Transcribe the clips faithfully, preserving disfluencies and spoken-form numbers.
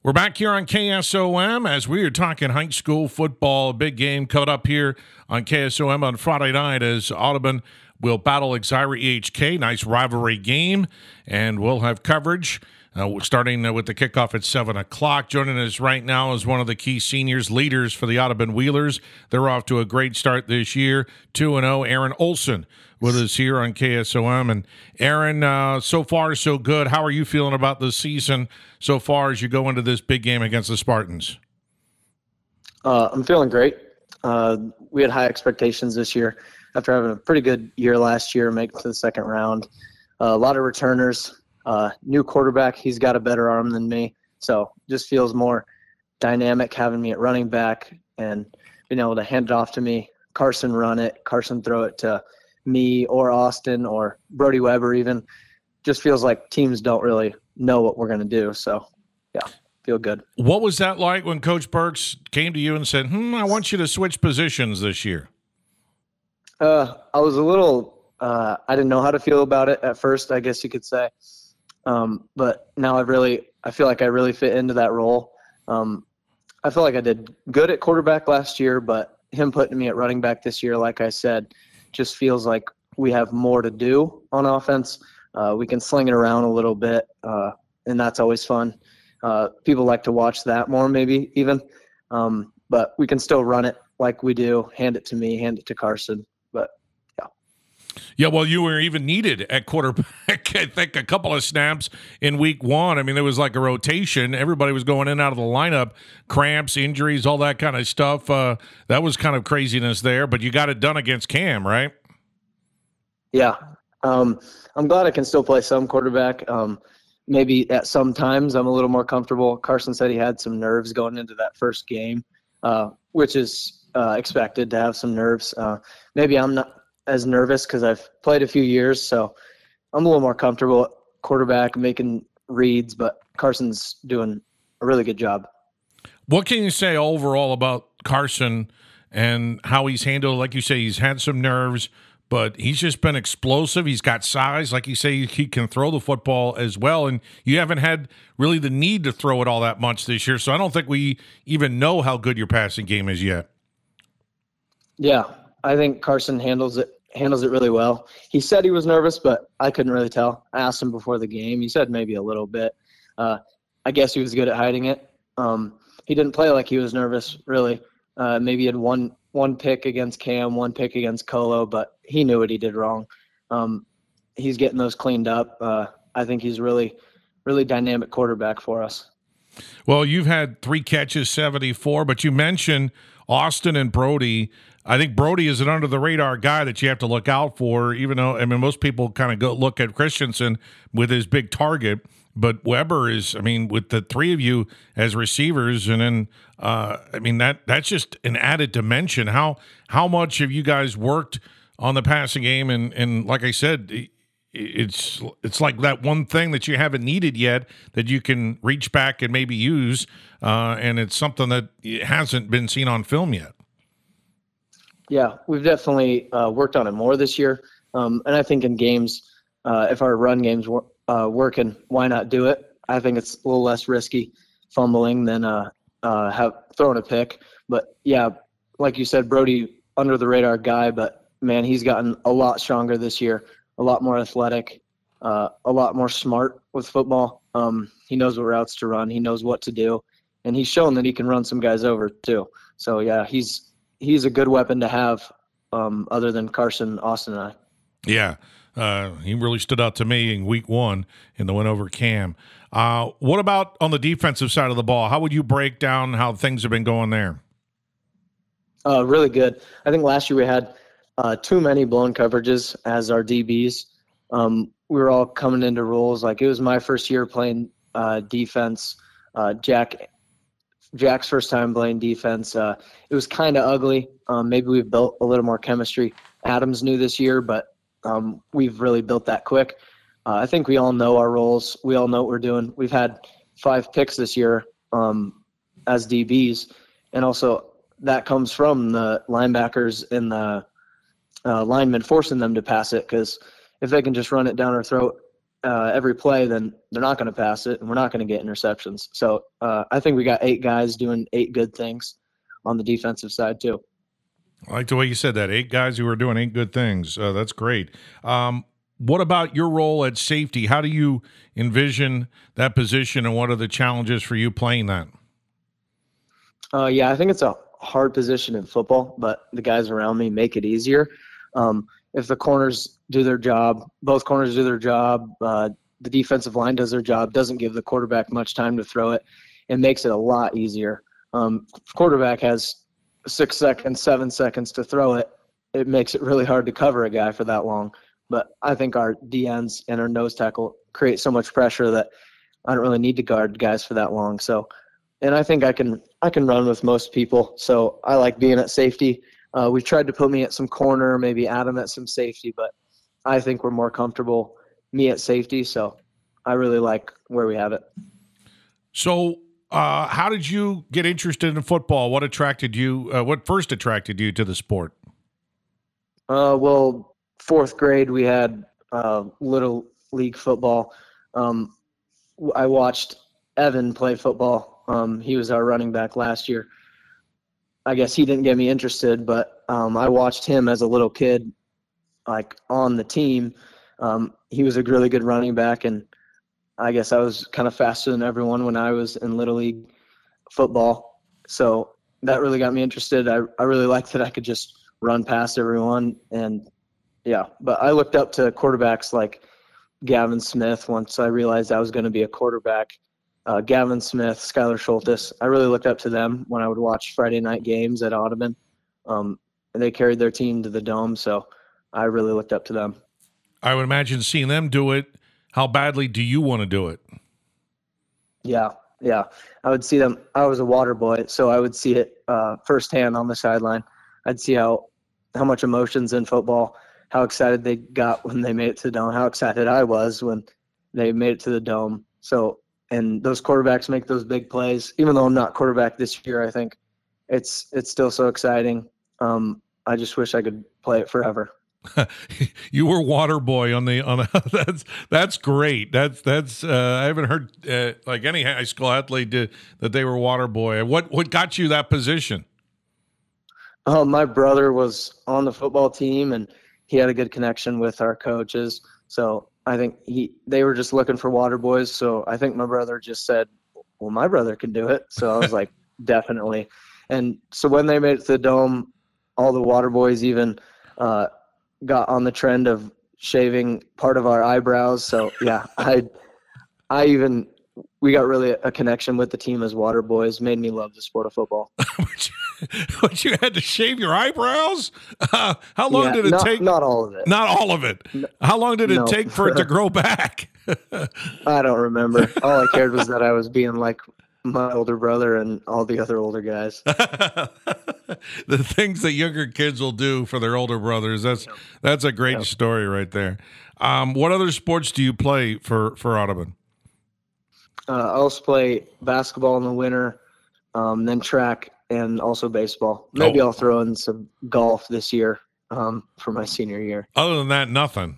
We're back here on K S O M as we are talking high school football. Big game coming up here on K S O M on Friday night as Audubon will battle Exira E H K. Nice rivalry game, and we'll have coverage uh, starting uh, with the kickoff at seven o'clock. Joining us right now is one of the key seniors, leaders for the Audubon Wheelers. They're off to a great start this year, two and oh. Aaron Olson with us here on K S O M. And Aaron, uh, so far so good. How are you feeling about the season so far as you go into this big game against the Spartans? Uh, I'm feeling great. Uh, we had high expectations this year after having a pretty good year last year, making it to the second round. Uh, a lot of returners, uh, new quarterback. He's got a better arm than me, so just feels more dynamic having me at running back and being able to hand it off to me. Carson run it, Carson throw it to me or Austin or Brody Weber even. Just feels like teams don't really know what we're going to do. So, yeah, feel good. What was that like when Coach Burks came to you and said, hmm, I want you to switch positions this year? Uh, I was a little uh, – I didn't know how to feel about it at first, I guess you could say. Um, but now I really – I feel like I really fit into that role. Um, I feel like I did good at quarterback last year, but him putting me at running back this year, like I said – just feels like we have more to do on offense. Uh, we can sling it around a little bit, uh, and that's always fun. Uh, people like to watch that more maybe even, um, but we can still run it like we do, hand it to me, hand it to Carson. But, yeah. Yeah, well, you were even needed at quarterback, I think, a couple of snaps in week one. I mean, there was like a rotation. Everybody was going in and out of the lineup, cramps, injuries, all that kind of stuff. Uh, that was kind of craziness there, but you got it done against Cam, right? Yeah. Um, I'm glad I can still play some quarterback. Um, maybe at some times I'm a little more comfortable. Carson said he had some nerves going into that first game, uh, which is uh, expected to have some nerves. Uh, maybe I'm not as nervous because I've played a few years, so I'm a little more comfortable at quarterback making reads, but Carson's doing a really good job. What can you say overall about Carson and how he's handled? Like you say, he's had some nerves, but he's just been explosive. He's got size. Like you say, he can throw the football as well, and you haven't had really the need to throw it all that much this year, so I don't think we even know how good your passing game is yet. Yeah, I think Carson handles it handles it really well. He said he was nervous, but I couldn't really tell. I asked him before the game. He said maybe a little bit. Uh, I guess he was good at hiding it. Um, he didn't play like he was nervous, really. Uh, maybe he had one one pick against Cam, one pick against Colo, but he knew what he did wrong. Um, he's getting those cleaned up. Uh, I think he's really, really dynamic quarterback for us. Well, you've had three catches, seventy-four, but you mentioned Austin and Brody. I think Brody is an under-the-radar guy that you have to look out for, even though, I mean, most people kind of go look at Christensen with his big target, but Weber is, I mean, with the three of you as receivers, and then, uh, I mean, that that's just an added dimension. How how much have you guys worked on the passing game? And, and like I said, it's it's like that one thing that you haven't needed yet that you can reach back and maybe use, uh, and it's something that hasn't been seen on film yet. Yeah, we've definitely uh, worked on it more this year. Um, and I think in games, uh, if our run game's wor- uh, working, why not do it? I think it's a little less risky fumbling than uh, uh, have throwing a pick. But, yeah, like you said, Brody, under-the-radar guy, but, man, he's gotten a lot stronger this year, a lot more athletic, uh, a lot more smart with football. Um, he knows what routes to run. He knows what to do. And he's shown that he can run some guys over, too. So, yeah, he's – he's a good weapon to have um, other than Carson, Austin, and I. Yeah, uh, he really stood out to me in week one in the win over Cam. Uh, what about on the defensive side of the ball? How would you break down how things have been going there? Uh, really good. I think last year we had uh, too many blown coverages as our D Bs. Um, we were all coming into roles. Like, it was my first year playing uh, defense. Uh, Jack Jack's first time playing defense. Uh, it was kind of ugly. Um, maybe we've built a little more chemistry. Adam's new this year, but um, we've really built that quick. Uh, I think we all know our roles. We all know what we're doing. We've had five picks this year um, as D Bs, and also that comes from the linebackers and the uh, linemen forcing them to pass it, because if they can just run it down our throat, uh, every play, then they're not going to pass it, and we're not going to get interceptions. So uh, I think we got eight guys doing eight good things on the defensive side too. I like the way you said that. Eight guys who are doing eight good things. Uh, that's great. Um, what about your role at safety? How do you envision that position, and what are the challenges for you playing that? Uh, yeah, I think it's a hard position in football, but the guys around me make it easier. Um, if the corners do their job, both corners do their job, uh, the defensive line does their job, doesn't give the quarterback much time to throw it, it makes it a lot easier. Um, if quarterback has six seconds, seven seconds to throw it, it makes it really hard to cover a guy for that long. But I think our D Ns and our nose tackle create so much pressure that I don't really need to guard guys for that long. So, and I think I can I can run with most people. So I like being at safety. Uh, we've tried to put me at some corner, maybe Adam at some safety, but I think we're more comfortable me at safety. So I really like where we have it. So uh, how did you get interested in football? What attracted you? Uh, what first attracted you to the sport? Uh, well, fourth grade, we had uh, little league football. Um, I watched Evan play football. Um, he was our running back last year. I guess he didn't get me interested, but um, I watched him as a little kid, like on the team. Um, he was a really good running back, and I guess I was kind of faster than everyone when I was in Little League football. So that really got me interested. I, I really liked that I could just run past everyone. And, yeah, but I looked up to quarterbacks like Gavin Smith once I realized I was going to be a quarterback. Uh, Gavin Smith, Skylar Schultes, I really looked up to them when I would watch Friday night games at Audubon. Um, and they carried their team to the Dome, so I really looked up to them. I would imagine seeing them do it, how badly do you want to do it? Yeah, yeah. I would see them. I was a water boy, so I would see it uh, firsthand on the sideline. I'd see how, how much emotion's in football, how excited they got when they made it to the Dome, how excited I was when they made it to the Dome. So, and those quarterbacks make those big plays. Even though I'm not quarterback this year, I think it's it's still so exciting. Um, I just wish I could play it forever. You were water boy on the on. A, that's that's great. That's that's. Uh, I haven't heard uh, like any high school athlete did that they were water boy. What what got you that position? Oh, my brother was on the football team, and he had a good connection with our coaches. So I think he they were just looking for water boys. So I think my brother just said, well, my brother can do it. So I was like, definitely. And so when they made it to the Dome, all the water boys even uh, got on the trend of shaving part of our eyebrows. So yeah, I I even we got really a connection with the team as water boys. Made me love the sport of football. But you had to shave your eyebrows? Uh, how long yeah, did it not, take? Not all of it. Not all of it. How long did it no. take for it to grow back? I don't remember. All I cared was that I was being like my older brother and all the other older guys. The things that younger kids will do for their older brothers. That's that's a great yep. story right there. Um, what other sports do you play for, for Audubon? Uh, I also play basketball in the winter, um, then track, and also baseball. Maybe oh. I'll throw in some golf this year um, for my senior year. Other than that, nothing.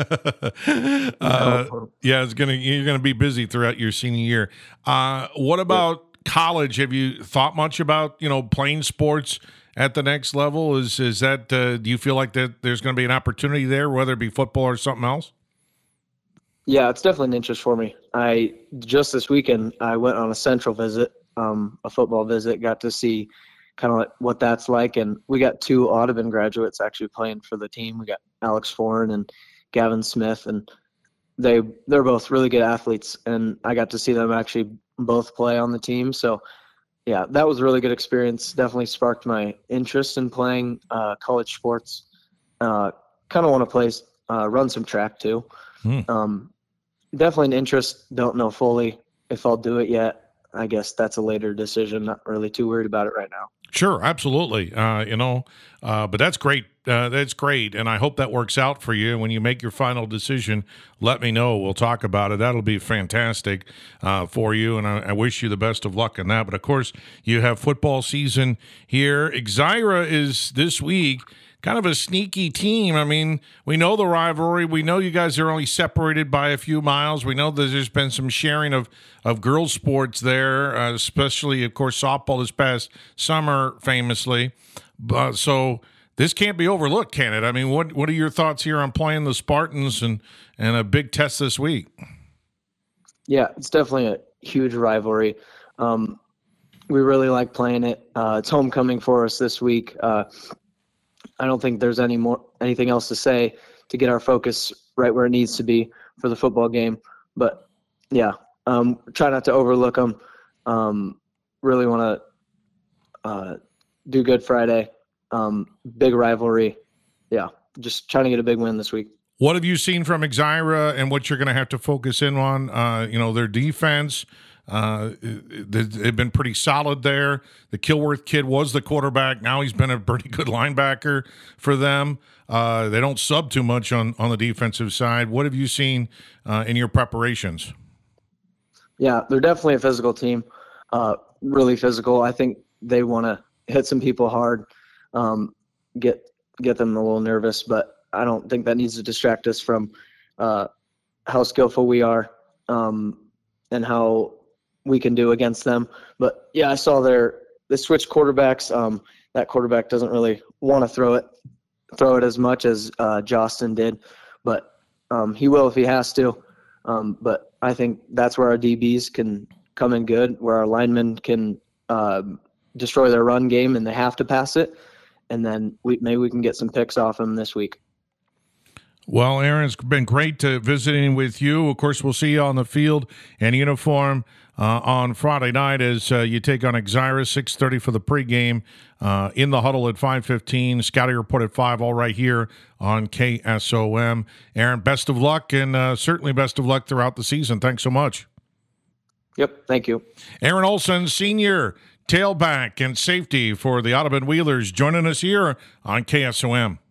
uh, yeah, it's gonna you're gonna be busy throughout your senior year. Uh, what about yeah. college? Have you thought much about you know playing sports at the next level? Is is that uh, do you feel like that there's going to be an opportunity there, whether it be football or something else? Yeah, it's definitely an interest for me. I just this weekend I went on a Central visit, um, a football visit. Got to see kind of what that's like, and we got two Audubon graduates actually playing for the team. We got Alex Foran and Gavin Smith, and they they're both really good athletes, and I got to see them actually both play on the team. So, yeah, that was a really good experience. Definitely sparked my interest in playing uh, college sports. Uh, kind of want to play, uh, run some track too. Hmm. Um, definitely an interest. Don't know fully if I'll do it yet. I guess that's a later decision. Not really too worried about it right now. Sure, absolutely. Uh, you know, uh, but that's great. Uh, that's great, and I hope that works out for you. When you make your final decision, let me know. We'll talk about it. That'll be fantastic uh, for you, and I, I wish you the best of luck in that. But of course, you have football season here. Exira is this week kind of a sneaky team. I mean, we know the rivalry. We know you guys are only separated by a few miles. We know that there's been some sharing of, of girls' sports there, uh, especially, of course, softball this past summer, famously. Uh, so this can't be overlooked, can it? I mean, what what are your thoughts here on playing the Spartans and, and a big test this week? Yeah, it's definitely a huge rivalry. Um, we really like playing it. Uh, it's homecoming for us this week. Uh, I don't think there's any more anything else to say to get our focus right where it needs to be for the football game. But yeah, um, try not to overlook them. Um, really want to uh, do good Friday. Um, big rivalry. Yeah, just trying to get a big win this week. What have you seen from Exira and what you're going to have to focus in on? Uh, you know, their defense. Uh, they've been pretty solid there. The Kilworth kid was the quarterback. Now he's been a pretty good linebacker for them. Uh, they don't sub too much on, on the defensive side. What have you seen uh, in your preparations? Yeah, they're definitely a physical team, uh, really physical. I think they want to hit some people hard, um, get get them a little nervous, but I don't think that needs to distract us from uh, how skillful we are um, and how we can do against them. But yeah, I saw their they switched quarterbacks. Um, that quarterback doesn't really want to throw it, throw it as much as uh, Jostin did, but um, he will if he has to. Um, but I think that's where our D Bs can come in good, where our linemen can uh, destroy their run game and they have to pass it, and then we maybe we can get some picks off them this week. Well, Aaron, it's been great to visiting with you. Of course, we'll see you on the field in uniform uh, on Friday night as uh, you take on Exira, six thirty for the pregame, uh, in the huddle at five fifteen, Scouting Report at five, all right here on K S O M. Aaron, best of luck, and uh, certainly best of luck throughout the season. Thanks so much. Yep, thank you. Aaron Olson, senior tailback and safety for the Audubon Wheelers, joining us here on K S O M.